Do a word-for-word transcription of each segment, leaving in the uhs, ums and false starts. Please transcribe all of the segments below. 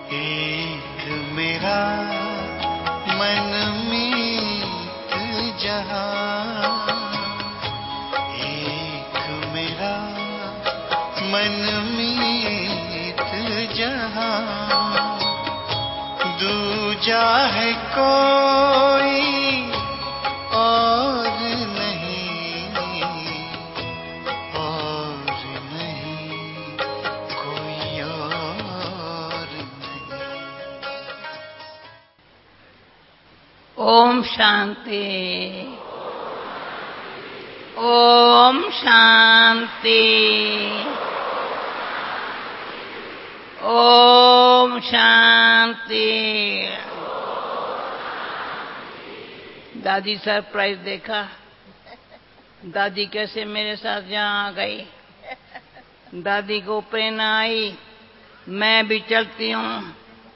एक मेरा मनमीत जहां, एक मेरा मनमीत जहां, दूजा है कोई और नहीं, और नहीं कोई और नहीं। ओम शांति, ओम शांति, ओम शांति। दादी सरप्राइज देखा? दादी कैसे मेरे साथ यहाँ आ गई। दादी को प्रेरणा आई, मैं भी चलती हूँ,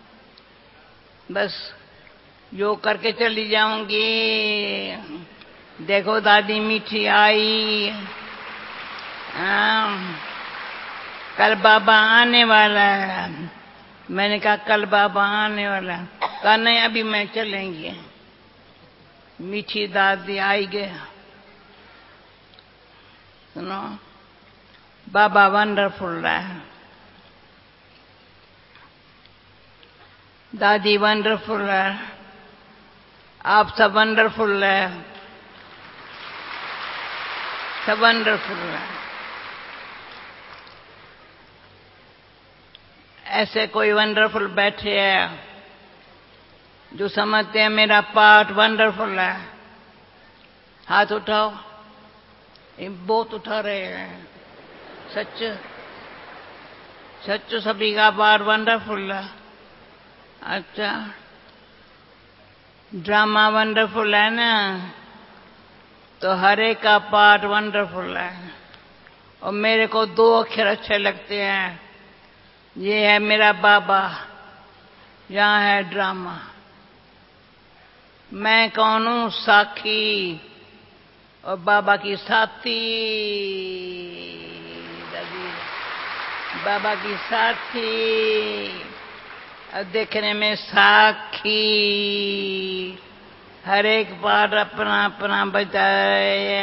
बस योग करके चली जाऊंगी। देखो दादी मीठी आई। आ, कल बाबा आने वाला है। मैंने कहा कल बाबा आने वाला है। कहा नहीं, अभी मैं चलेंगी। मीठी दादी आई गया। सुनो, बाबा वंडरफुल है, दादी वंडरफुल है, आप सब वंडरफुल है, सब वंडरफुल है। ऐसे कोई वंडरफुल बैठे हैं जो समझते हैं मेरा पार्ट वंडरफुल है? हाथ उठाओ। ये बहुत उठा रहे हैं। सच सच सभी का पार्ट वंडरफुल है। अच्छा, ड्रामा वंडरफुल है ना, तो हर एक का पार्ट वंडरफुल है। और मेरे को दो अक्षर अच्छे लगते हैं, ये है मेरा बाबा, यहाँ है ड्रामा। मैं कौन हूँ? साखी, और बाबा की साथी। दादी बाबा की साथी, और देखने में साखी। हर एक बार अपना अपना बजाए,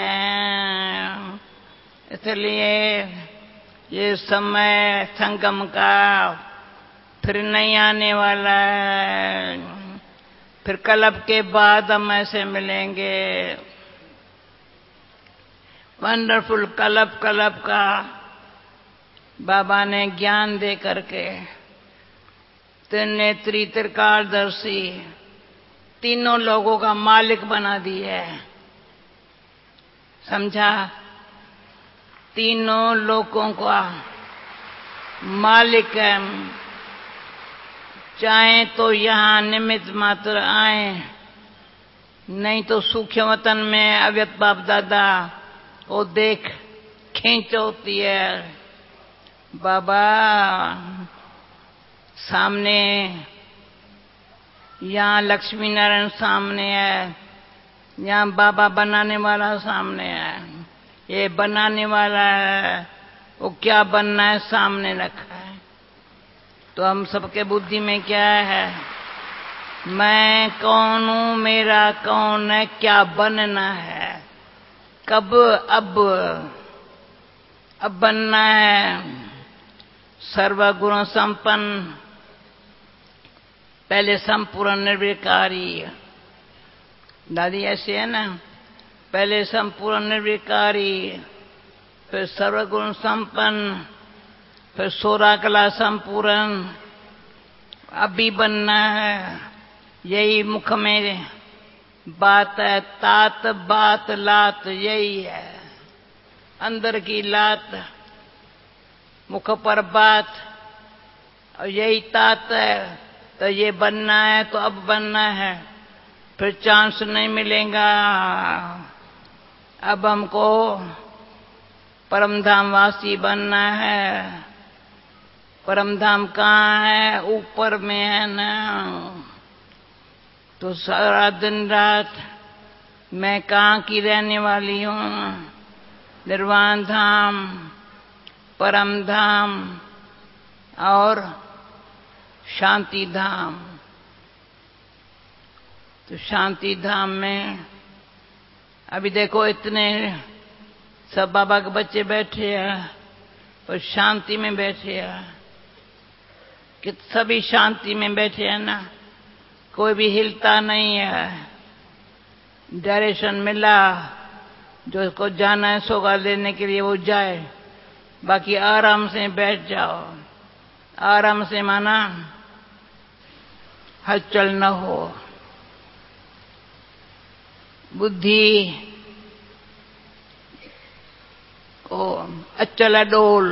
इसलिए ये समय संगम का फिर नहीं आने वाला है। फिर कलब के बाद हम ऐसे मिलेंगे। वंडरफुल कलब कलब का बाबा ने ज्ञान दे करके त्रिनेत्री त्रिकालदर्शी तीनों लोगों का मालिक बना दिया है। समझा? तीनों लोगों का मालिक है। चाहे तो यहाँ निमित्त मात्र आए, नहीं तो सूक्ष्म वतन में अव्यक्त बाप दादा वो देख खींच होती है। बाबा सामने, यहाँ लक्ष्मी नारायण सामने है, यहाँ बाबा बनाने वाला सामने है। ये बनाने वाला है, वो क्या बनना है सामने रखा है। तो हम सबके बुद्धि में क्या है? मैं कौन हूँ, मेरा कौन है, क्या बनना है, कब, अब अब बनना है। सर्वगुण संपन्न, पहले संपूर्ण निर्विकारी। दादी ऐसे है ना, पहले संपूर्ण निर्विकारी, फिर सर्वगुण संपन्न, फिर सोलह कला संपूर्ण। अभी बनना है। यही मुख में बात है, तात बात लात, यही है अंदर की लात, मुख पर बात, और यही तात है। तो ये बनना है, तो अब बनना है, फिर चांस नहीं मिलेगा। अब हमको परमधाम वासी बनना है। परमधाम कहाँ है? ऊपर में है ना। तो सारा दिन रात मैं कहाँ की रहने वाली हूँ? निर्वाण धाम, परम धाम और शांति धाम। तो शांति धाम में अभी देखो इतने सब बाबा के बच्चे बैठे हैं और शांति में बैठे हैं कि सभी शांति में बैठे हैं ना, कोई भी हिलता नहीं है। डायरेक्शन मिला, जो इसको जाना है सौगात लेने के लिए वो जाए, बाकी आराम से बैठ जाओ। आराम से माना हलचल न हो, बुद्धि को अचल अडोल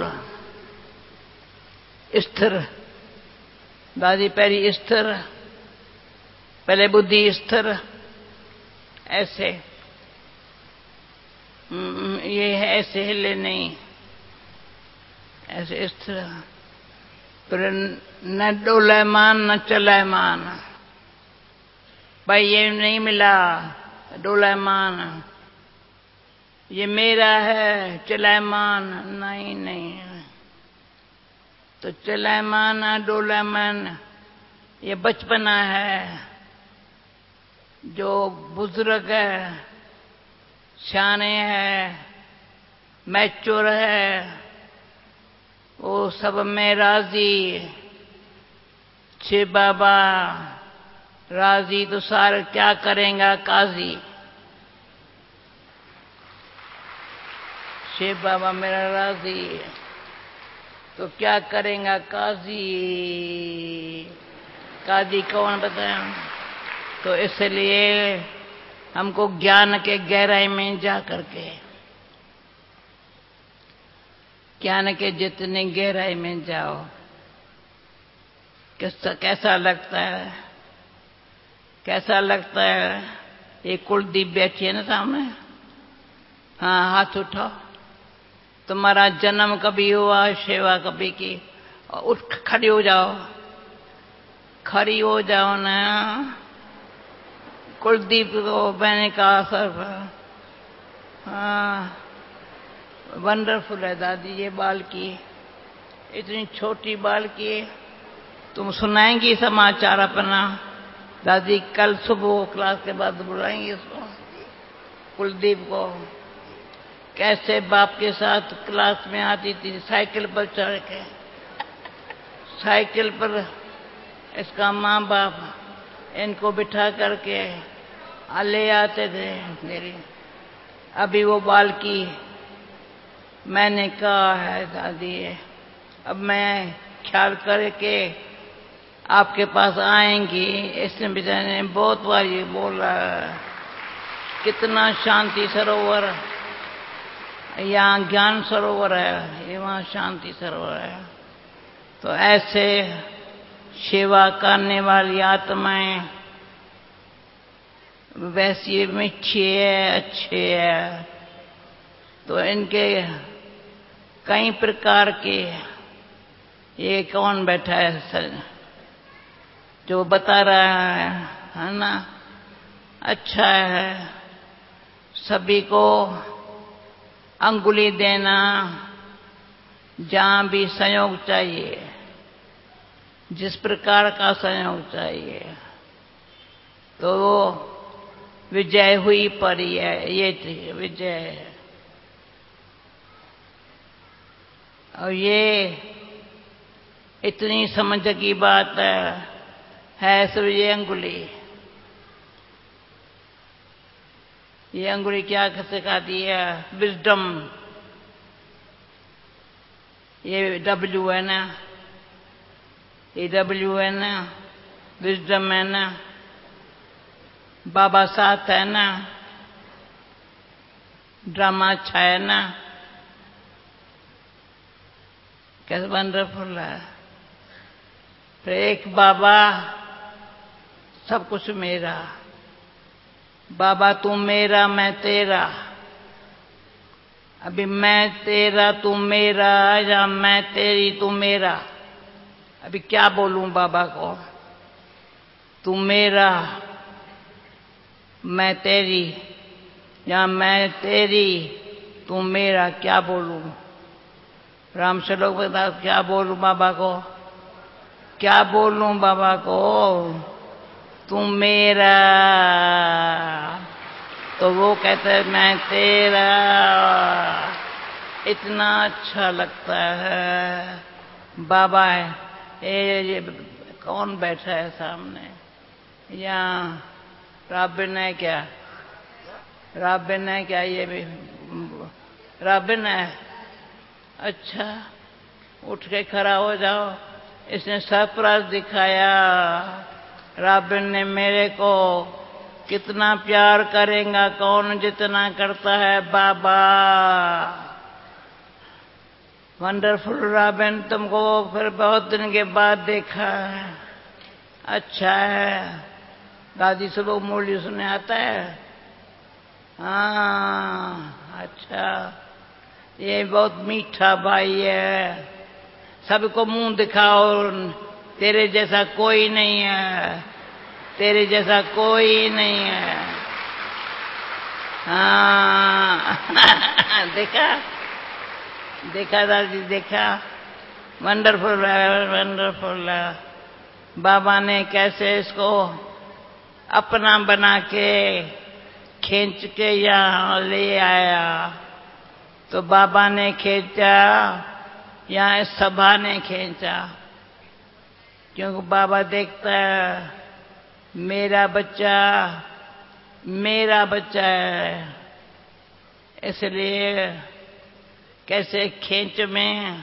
स्थिर। दादी पैरी स्थिर, पहले बुद्धि स्थिर, ऐसे ये है, ऐसे हिले नहीं, ऐसे स्थिर। फिर न डोलायमान न चलायमान। भाई ये नहीं मिला डोलायमान, ये मेरा है चलायमान, नहीं नहीं। तो चलायमान डोलायमान ये बचपना है। जो बुजुर्ग है, शाने है, मैच्योर है, वो सब में राजी। शिव बाबा राजी तो सारे क्या करेगा काजी। शिव बाबा मेरा राजी तो क्या करेगा काजी। काजी कौन बताया? तो इसलिए हमको ज्ञान के गहराई में जा करके, ज्ञान के जितने गहराई में जाओ, कैसा कैसा लगता है, कैसा लगता है। ये कुलदीप बैठी है ना सामने, हाँ हाथ उठाओ। तुम्हारा जन्म कभी हुआ, सेवा कभी की, उठ खड़ी हो जाओ, खड़ी हो जाओ ना। कुलदीप को मैंने कहा सर, हाँ वंडरफुल है दादी ये बाल की, इतनी छोटी बाल की। तुम सुनाएंगी समाचार अपना दादी? कल सुबह क्लास के बाद बुलाएंगे इसको, कुलदीप को। कैसे बाप के साथ क्लास में आती थी, साइकिल पर चढ़ के, साइकिल पर इसका माँ बाप इनको बिठा करके ले आते थे मेरी। अभी वो बाल की मैंने कहा है दादी, अब मैं ख्याल करके आपके पास आएंगी। इसने बेचारे ने बहुत बार ये बोला, कितना शांति सरोवर, यहाँ ज्ञान सरोवर है, ये वहाँ शांति सरोवर है। तो ऐसे सेवा करने वाली आत्माएं वैसी मीठी है, अच्छी है। तो इनके कई प्रकार के, ये कौन बैठा है सर जो बता रहा है, है ना? अच्छा है सभी को अंगुली देना जहां भी संयोग चाहिए, जिस प्रकार का संयोग चाहिए। तो विजय हुई पर है, ये थी विजय। और ये इतनी समझ की बात है, है सिर्फ ये अंगुली। ये अंगुली क्या सिखाती है? विजडम। ये डब्ल्यू है ना, ये डब्ल्यू है ना, विजडम है ना, बाबा साथ है ना, ड्रामा अच्छा है ना, कैसे वंडरफुल है। फिर एक बाबा, सब कुछ मेरा। बाबा तू मेरा मैं तेरा। अभी मैं तेरा तू मेरा, या मैं तेरी तू मेरा। अभी क्या बोलूं बाबा को? तू मेरा मैं तेरी, या मैं तेरी तू मेरा, क्या बोलूं? राम श्लोक बता, क्या बोलूं बाबा को? क्या बोलूं बाबा को, तू मेरा, तो वो कहते मैं तेरा। इतना अच्छा लगता है। बाबा है ये, ये कौन बैठा है सामने? यहाँ राबिन है क्या? राबिन है क्या? ये भी राबिन है। अच्छा, उठ के खड़ा हो जाओ। इसने सरप्राइज दिखाया। राबिन ने मेरे को कितना प्यार करेगा, कौन जितना करता है बाबा। वंडरफुल राबिन, तुमको फिर बहुत दिन के बाद देखा है। अच्छा है। दादी सुबह मुरली सुनने आता है। हाँ अच्छा, ये बहुत मीठा भाई है। सबको मुंह दिखाओ, तेरे जैसा कोई नहीं है, तेरे जैसा कोई नहीं है। हाँ देखा देखा दादी, देखा। Wonderful wonderful. बाबा ने कैसे इसको अपना बना के खींच के यहाँ ले आया। तो बाबा ने खींचा या इस सभा ने खींचा? क्योंकि बाबा देखता है मेरा बच्चा मेरा बच्चा है, इसलिए कैसे खींच में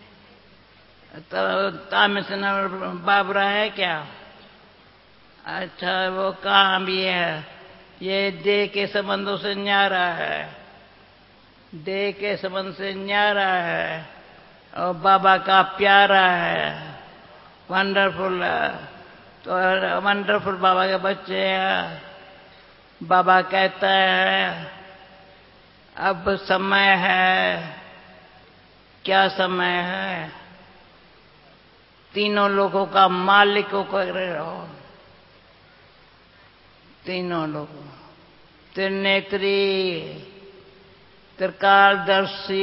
तो तामिसन बाबरा है क्या? अच्छा, वो कहाँ भी है? ये देह के संबंधों से न्यारा है, देह के संबंध से न्यारा है और बाबा का प्यारा है। वंडरफुल। तो वंडरफुल बाबा के बच्चे हैं। बाबा कहता है अब समय है। क्या समय है? तीनों लोगों का मालिक होकर रहो। तीनों लोगों, त्रिनेत्री, त्रिकालदर्शी,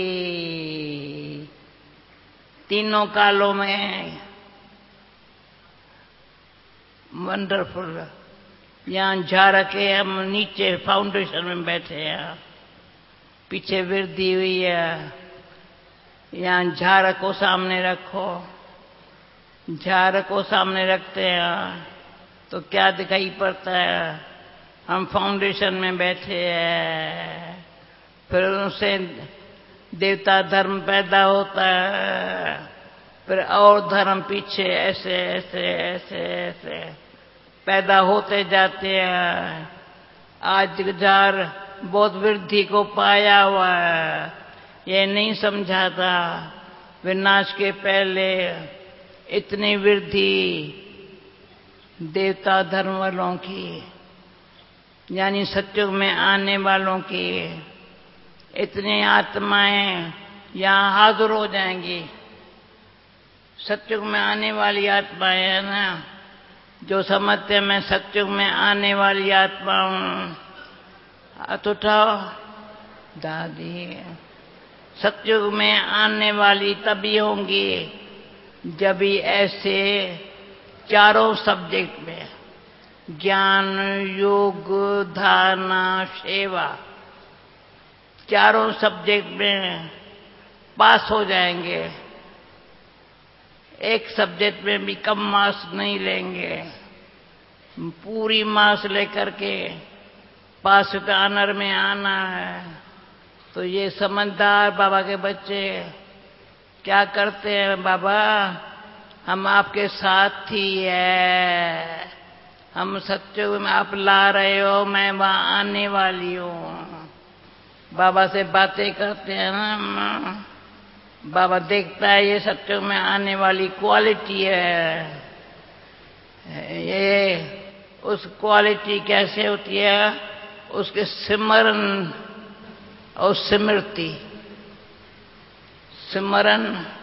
तीनों कालों में। वंडरफुल। यहाँ झाड़ के हम नीचे फाउंडेशन में बैठे हैं, पीछे वृद्धि हुई है। यहाँ झाड़ को सामने रखो। झाड़ को सामने रखते हैं तो क्या दिखाई पड़ता है? हम फाउंडेशन में बैठे हैं। फिर उनसे देवता धर्म पैदा होता है, फिर और धर्म पीछे ऐसे ऐसे ऐसे ऐसे पैदा होते जाते हैं। आज झाड़ बहुत वृद्धि को पाया हुआ है। ये नहीं समझा था विनाश के पहले इतनी वृद्धि देवता धर्म वालों की, यानी सत्युग में आने वालों की इतनी आत्माएं यहाँ हाजिर हो जाएंगी। सत्युग में आने वाली आत्माएं है ना, जो समझते मैं सत्युग में आने वाली आत्मा हूँ। हाथ उठाओ दादी। सत्युग में आने वाली तभी होंगी जब भी ऐसे चारों सब्जेक्ट में ज्ञान, योग, धारणा, सेवा, चारों सब्जेक्ट में पास हो जाएंगे। एक सब्जेक्ट में भी कम मार्क्स नहीं लेंगे, पूरी मार्क्स लेकर के पास पे ऑनर में आना है। तो ये समझदार बाबा के बच्चे क्या करते हैं? बाबा हम आपके साथ ही है, हम सत्युग में आप ला रहे हो, मैं वहां आने वाली हूँ। बाबा से बातें करते हैं ना, बाबा देखता है ये सत्युग में आने वाली क्वालिटी है। ये उस क्वालिटी कैसे होती है? उसके सिमरन और स्मृति। सिमरन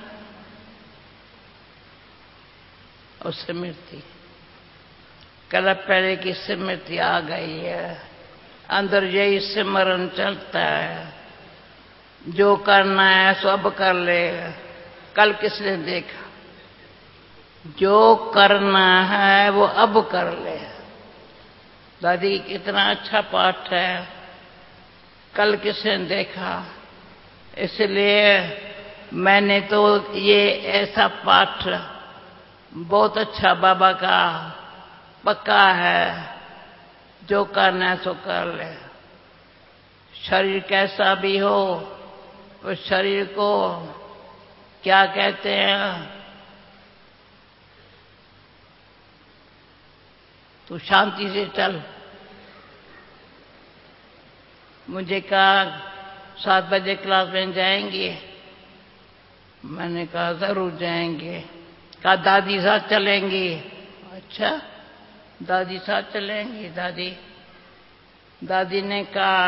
और स्मृति। कल पहले की स्मृति आ गई है, अंदर यही सिमरन चलता है। जो करना है सो अब कर ले। कल किसने देखा? जो करना है वो अब कर ले। दादी कितना अच्छा पाठ है, कल किसने देखा, इसलिए मैंने तो ये ऐसा पाठ बहुत अच्छा बाबा का पक्का है, जो करना है सो कर ले। शरीर कैसा भी हो, उस शरीर को क्या कहते हैं, तू शांति से चल। मुझे कहा सात बजे क्लास में जाएंगे, मैंने कहा जरूर जाएंगे। कहा दादी साथ चलेंगी। अच्छा दादी साथ चलेंगी। दादी दादी ने कहा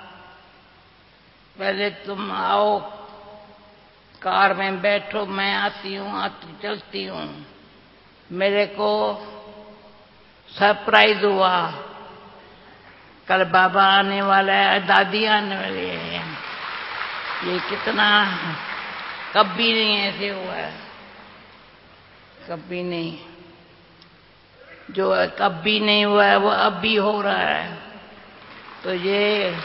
पहले तुम आओ, कार में बैठो, मैं आती हूँ, आती चलती हूँ। मेरे को सरप्राइज हुआ, कल बाबा आने वाला है, दादी आने वाली है। ये कितना कभी नहीं ऐसे हुआ है, कभी नहीं। जो कभी नहीं हुआ है वो अब भी हो रहा है। तो ये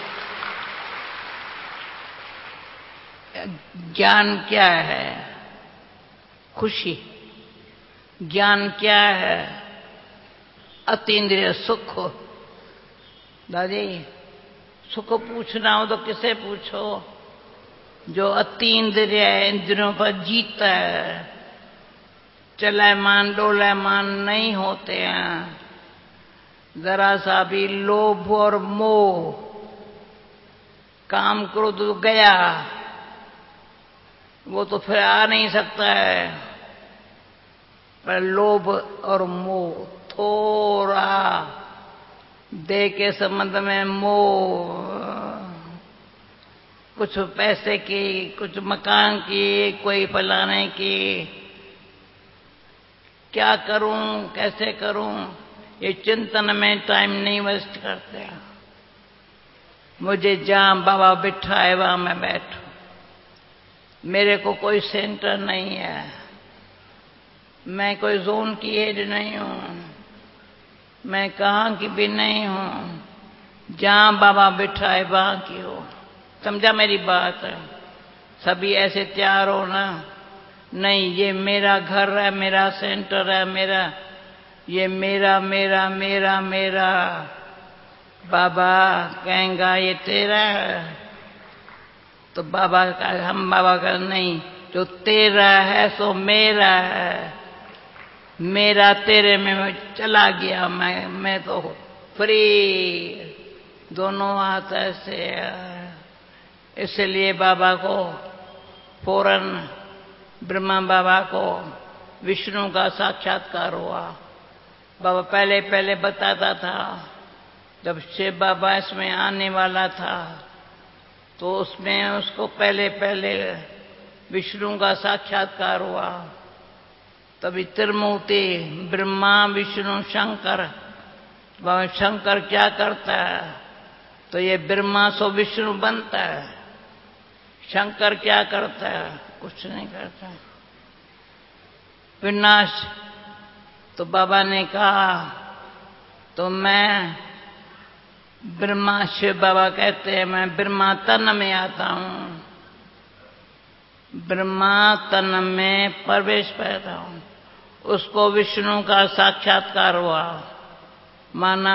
ज्ञान क्या है? खुशी। ज्ञान क्या है? अतीन्द्रिय सुख। दादी सुख पूछना हो तो किसे पूछो? जो अतीन्द्रिय इंद्रियों पर जीता है, चलैमान डोलैमान नहीं होते हैं। जरा सा भी लोभ और मोह, काम क्रोध तो गया, वो तो फिर आ नहीं सकता है, पर लोभ और मोह थोड़ा देह के संबंध में मोह, कुछ पैसे की, कुछ मकान की, कोई फलाने की, क्या करूं कैसे करूं, ये चिंतन में टाइम नहीं वेस्ट करते। मुझे जहां बाबा बिठाए वहां मैं बैठूं। मेरे को कोई सेंटर नहीं है, मैं कोई जोन की एड नहीं हूं, मैं कहाँ की भी नहीं हूं। जहां बाबा बिठाए वहां की हो। समझा मेरी बात? सभी ऐसे तैयार हो ना, नहीं ये मेरा घर है, मेरा सेंटर है, मेरा ये मेरा मेरा मेरा मेरा। बाबा कहेंगा ये तेरा है, तो बाबा का, हम बाबा का नहीं, जो तेरा है सो मेरा है। मेरा तेरे में मैं चला गया, मैं मैं तो फ्री, दोनों हाथ ऐसे। इसलिए बाबा को फौरन, ब्रह्मा बाबा को विष्णु का साक्षात्कार हुआ। बाबा पहले पहले बताता था, जब शिव बाबा इसमें आने वाला था तो उसमें उसको पहले पहले विष्णु का साक्षात्कार हुआ। तभी त्रिमूर्ति ब्रह्मा विष्णु शंकर, बाबा शंकर क्या करता है? तो ये ब्रह्मा सो विष्णु बनता है। शंकर क्या करता है? कुछ नहीं करता। विनाश। तो बाबा ने कहा, तो मैं ब्रह्मा, शिव बाबा कहते हैं मैं ब्रह्मा तन में आता हूं, ब्रह्मा तन में प्रवेश पैदा हूं। उसको विष्णु का साक्षात्कार हुआ। माना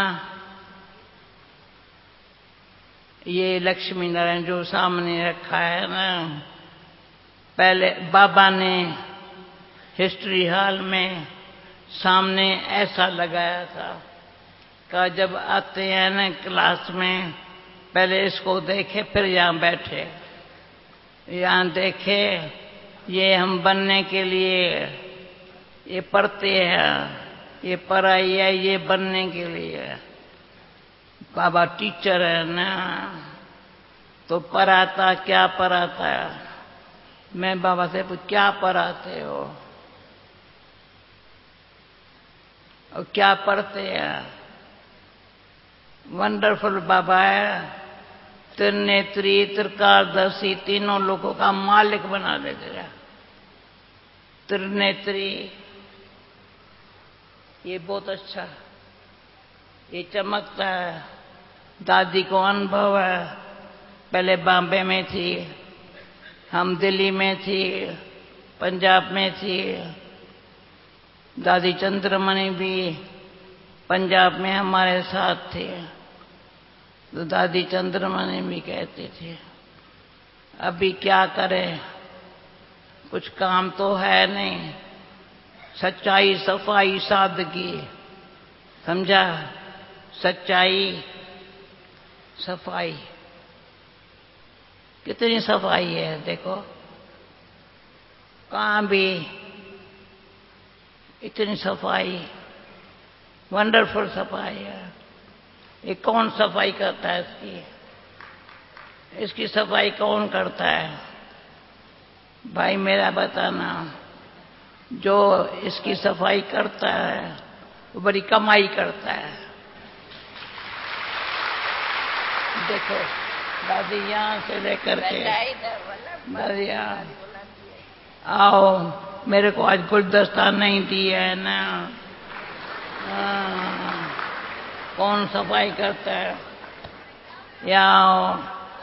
ये लक्ष्मी नारायण जो सामने रखा है ना, पहले बाबा ने हिस्ट्री हॉल में सामने ऐसा लगाया था, का जब आते हैं ना क्लास में, पहले इसको देखे फिर यहां बैठे। यहां देखे, ये हम बनने के लिए ये पढ़ते हैं, ये पढ़ाई है ये बनने के लिए। बाबा टीचर है ना, तो पढ़ाता क्या पढ़ाता है? मैं बाबा से पूछ, क्या पढ़ाते हो और क्या पढ़ते हैं? वंडरफुल बाबा है, त्रिनेत्री त्रिकालदर्शी, तीनों लोगों का मालिक बना देगा। त्रिनेत्री ये बहुत अच्छा, ये चमकता है। दादी को अनुभव है, पहले बॉम्बे में थी, हम दिल्ली में थी, पंजाब में थी। दादी चंद्रमणि भी पंजाब में हमारे साथ थे, तो दादी चंद्रमणि भी कहते थे अभी क्या करें, कुछ काम तो है नहीं। सच्चाई, सफाई, सादगी, समझा? सच्चाई, सफाई, कितनी सफाई है देखो, कहाँ भी इतनी सफाई, वंडरफुल सफाई है। ये कौन सफाई करता है इसकी? इसकी सफाई कौन करता है भाई मेरा बताना? जो इसकी सफाई करता है वो बड़ी कमाई करता है। देखो दादी यहाँ से लेकर के दादी यहाँ आओ, मेरे को आज गुलदस्ता नहीं दिया है ना। हाँ, कौन सफाई करता है? यहाँ आओ,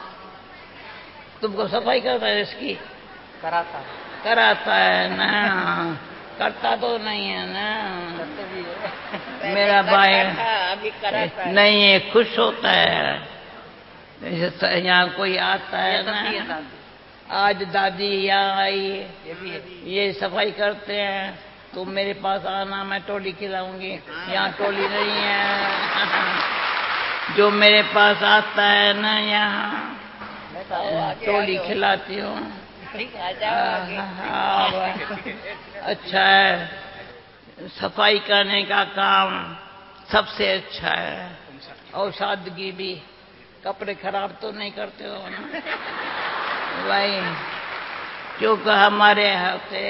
तुमको सफाई करता है इसकी? कराता कराता है ना, करता तो नहीं है ना। करते भी है। मेरा भाई अभी कराता है। नहीं है, खुश होता है। जैसे यहाँ कोई आता है ये सब ना, भी है दादी। आज दादी यहाँ आई, ये भी है। ये सफाई करते हैं, तुम मेरे पास आना, मैं टोली खिलाऊंगी। यहाँ टोली नहीं है। जो मेरे पास आता है ना यहाँ, टोली खिलाती हूँ। आ जाओ आगे। हाँ, हाँ, अच्छा है। सफाई करने का काम सबसे अच्छा है, और सादगी भी। कपड़े खराब तो नहीं करते हो ना भाई? क्योंकि हमारे यहाँ से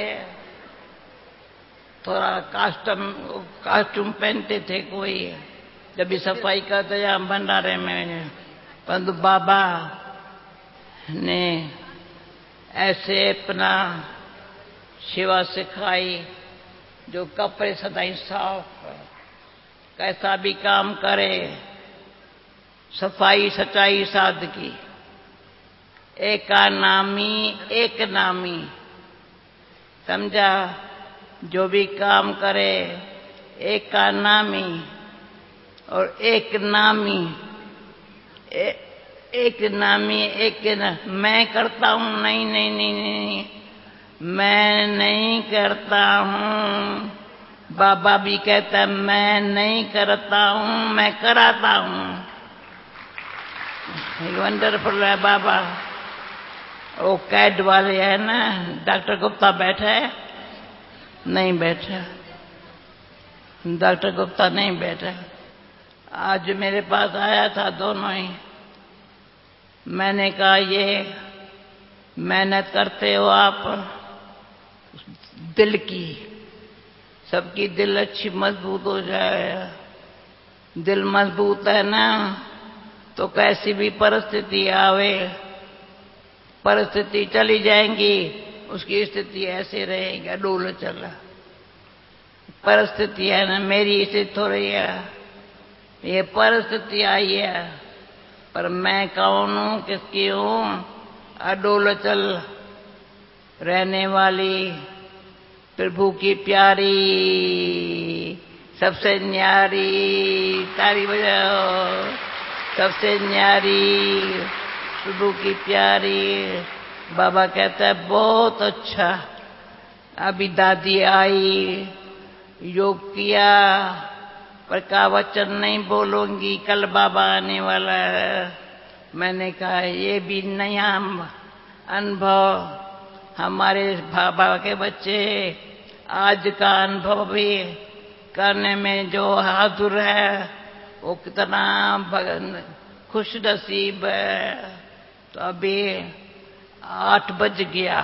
थोड़ा कास्टम कास्ट्यूम पहनते थे कोई, जब भी सफाई करते यहाँ भंडारे में, परंतु बाबा ने ऐसे अपना सेवा सिखाई, जो कपड़े सदाई साफ, कैसा भी काम करे, सफाई, सच्चाई, सादगी, एका नामी एक नामी, समझा? जो भी काम करे एका नामी और एक नामी, ए, एक नामी एक ना, मैं करता हूँ, नहीं नहीं नहीं नहीं, मैं नहीं करता हूँ। बाबा भी कहता है मैं नहीं करता हूँ, मैं कराता हूँ। वंडरफुल है बाबा। वो कैड वाले है ना, डॉक्टर गुप्ता बैठा है? नहीं बैठा, डॉक्टर गुप्ता नहीं बैठा। आज मेरे पास आया था दोनों ही। मैंने कहा ये मेहनत करते हो आप दिल की, सबकी दिल अच्छी मजबूत हो जाए। दिल मजबूत है ना तो कैसी भी परिस्थिति आवे, परिस्थिति चली जाएंगी, उसकी स्थिति ऐसे रहेगी, अडोल चला। परिस्थिति है ना, मेरी स्थिति थोड़ी है, ये परिस्थिति आई है, पर मैं कौन हूँ, किसकी हूँ? अडोल चल रहने वाली, प्रभु की प्यारी, सबसे न्यारी, ताली बजाओ, सबसे न्यारी, प्रभु की प्यारी। बाबा कहता है बहुत अच्छा। अभी दादी आई, योग किया, पर का वचन नहीं बोलूंगी, कल बाबा आने वाला है। मैंने कहा ये भी नया अनुभव, हमारे बाबा के बच्चे आज का अनुभव भी करने में जो हाजुर है वो कितना खुश नसीब है। तो अभी आठ बज गया,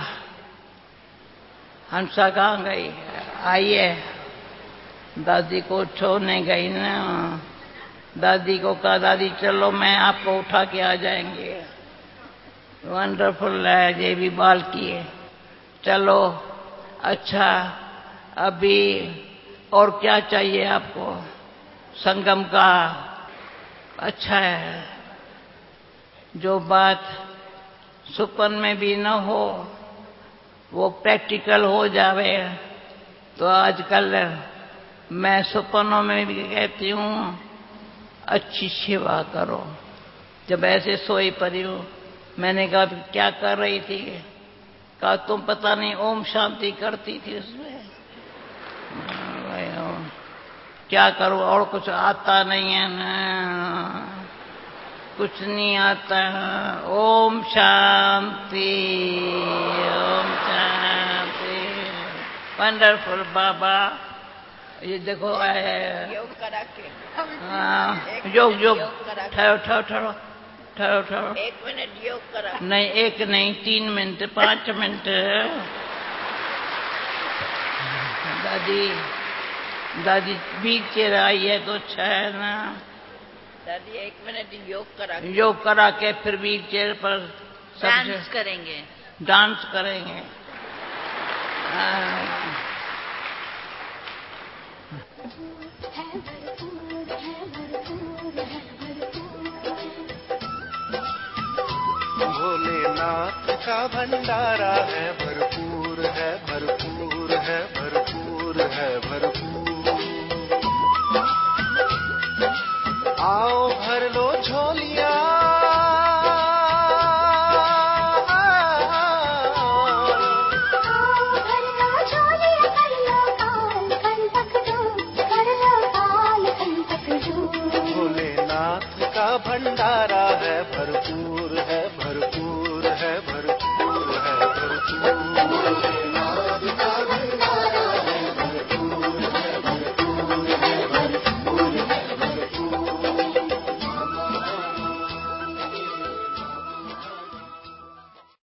हंसा कहाँ गई? आइए, दादी को छोड़ने गई ना। दादी को कहा दादी चलो मैं आपको उठा के आ जाएंगे। वंडरफुल है, ये भी बाल किए। चलो अच्छा, अभी और क्या चाहिए आपको? संगम का अच्छा है, जो बात सुपन में भी न हो वो प्रैक्टिकल हो जावे। तो आजकल मैं सपनों में भी कहती हूँ अच्छी सेवा करो। जब ऐसे सोई पड़ी हूँ, मैंने कहा क्या कर रही थी? कहा तुम पता नहीं ओम शांति करती थी उसमें। क्या करूं, और कुछ आता नहीं है ना, कुछ नहीं आता। ओम शांति, ओम शांति। वंडरफुल बाबा। ये देखो योग करा के हाँ, योग योग ठहरो ठहरो ठहरो ठहरो ठहरो। एक मिनट योग करा। नहीं एक नहीं, तीन मिनट पांच मिनट। दादी दादी बीच चेयर आई है तो अच्छा है ना। दादी एक मिनट योग करा के योग करा के फिर व्हील चेयर पर डांस करेंगे। डांस करेंगे। भोलेनाथ का भंडारा है, भरपूर है, भरपूर है, भरपूर है, भरपूर। आओ भर लो झोलियां, भोलेनाथ का भंडारा है, भरपूर